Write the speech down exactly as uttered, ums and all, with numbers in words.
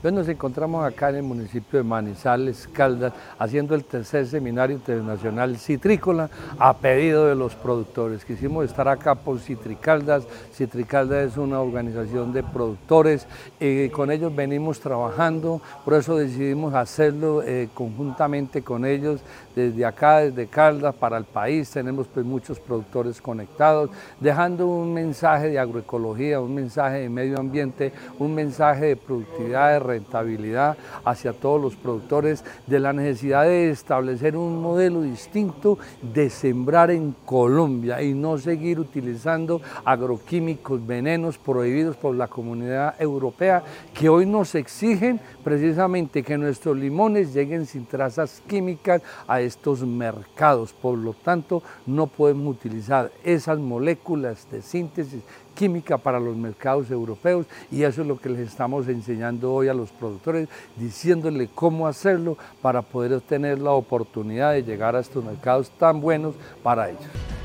Entonces nos encontramos acá en el municipio de Manizales, Caldas, haciendo el tercer seminario internacional citrícola a pedido de los productores. Quisimos estar acá por Citricaldas. Citricaldas es una organización de productores, eh, con ellos venimos trabajando, por eso decidimos hacerlo eh, conjuntamente con ellos, desde acá, desde Caldas, para el país. Tenemos pues muchos productores conectados, dejando un mensaje de agroecología, un mensaje de medio ambiente, un mensaje de productividad, de rentabilidad hacia todos los productores, de la necesidad de establecer un modelo distinto de sembrar en Colombia y no seguir utilizando agroquímicos, venenos prohibidos por la Comunidad Europea, que hoy nos exigen precisamente que nuestros limones lleguen sin trazas químicas a estos mercados. Por lo tanto, no podemos utilizar esas moléculas de síntesis química para los mercados europeos, y eso es lo que les estamos enseñando hoy a los productores, diciéndoles cómo hacerlo para poder tener la oportunidad de llegar a estos mercados tan buenos para ellos.